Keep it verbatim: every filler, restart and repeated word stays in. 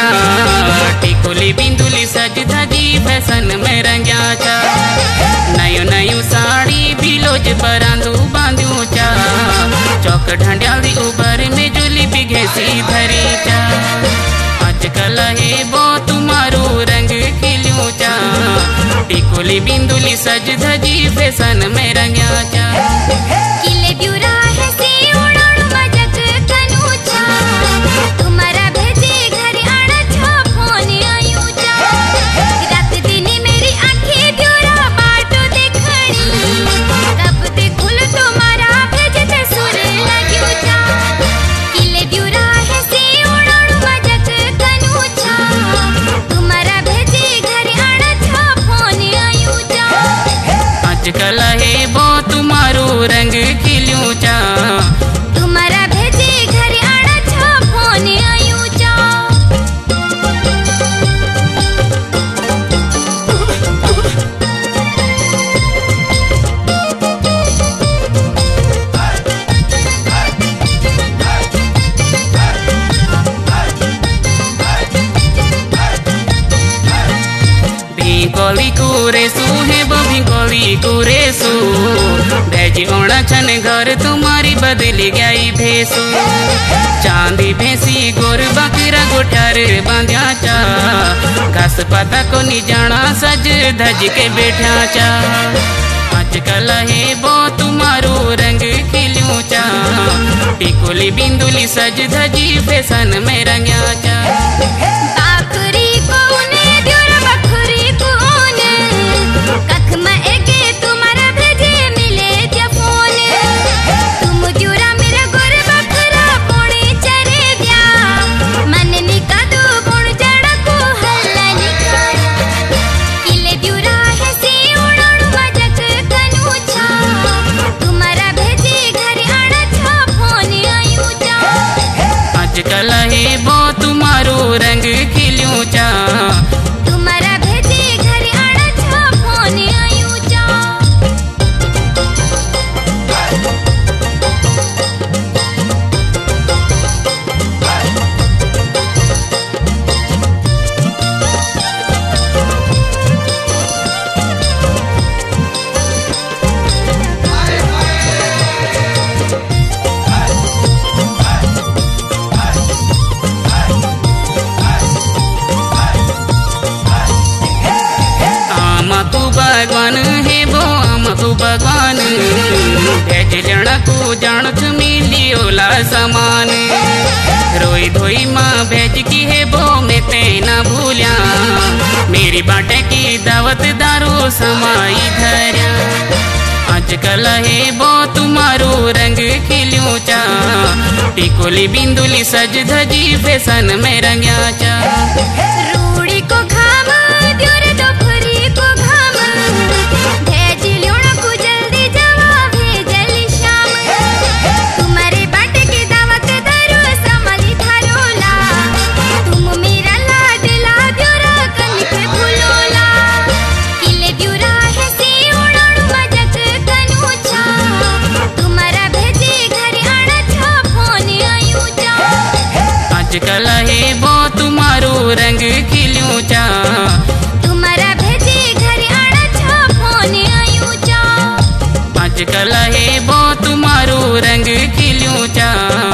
चा, टिकुली बिंदुली सज धजी फैशन में रंग्या चा। नयो नयो साड़ी बिलोज परांदू बांधू चा, चौक ढंडियाली उबर में जुली बिघेसी धरी चा। आजकल है वो तुम्हारो रंग खिल्यू चा, टिकुली बिंदुली सज धजी फैशन में रंग्या चा। किले ब्यूरा है से उड़ाणु मजक कनु छा, तुम्हारा भेजे घर आना छा फोन आयु चा। रात दिन मेरी आंखें ब्यूरा बाटो देखणी, कब ते खुल तुम्हारा भेजे ते सुर लाग्यो चा। किले ब्यूरा है से उड़ाणु मजक कनु छा, तुम्हारा भेजे घर आना छा फोन आयु चा। आजकल है वो तुम्हारो रंग खिल्यू चा, तुम्हारा भेजे घर आना छा फोन आयु चा। भिंकोली कुरेसु है वो भिंकोली कुरेसु, भेजी ओणा छन घर तुम्हारी बदली गई भेसु। चांदी भैंसी गोर बकरा गोठार बांध्या चा, घास पता को नी जाना सज धज के बैठा चा। आजकल है वो तुम्हारो रंग खिल्यू चा, टिकुली बिंदुली सज धजी फैशन में रंग्या चा। बाकरी कोने द्योर बखरी कोने, कख में एके तुम्हारा भेजे मिले जफोन। तुम द्योरा मेरा गोर बखरा कोणे चरे दिया, मन निका दो गुण जड़ा को हल्ला निकाया। किले द्योरा है से उड़ाणु मजक कनु छा, तुम्हारा भेजे घर आना छा फोन आयु चा। आजकल है वो तुम्हारो रंग खिल्यू चा, तुम्हारा भेजे घर आना छा फोन आयु चा। आमकु भगवान है वो आमकु भगवान, भेज जड़ा को जानत मिलियोला समान। रोई धोई माँ भेज की है वो मैं तेना भूलिया, मेरी बाटे की दावत दारू समाई धर्या। आजकल है वो तुम्हारो रंग खिल्यू चा, टिकुली बिंदुली सज धजी फैशन में रंग्या चा। रूड़ी को घाम द्योर दोपहरी को घाम, भेज ल्योणा को जल्दी जवाब भेजल शाम। तुम्हारे बाटे की दावत दारू संभाली थारोला, तुम मेरा लाडला द्योरा कनिक फूलोला। किले द्योरा है से उड़ाणु मजक कनु छा, तुम्हारा भेजे घर आना छा फोन आयु चा। आजकल है वो तुम्हारो रंग खिल्यू चा, तुम्हारा भेजे घर आना छा फोन आयु चा। आजकल है वो तुम्हारो रंग खिल्यू चा।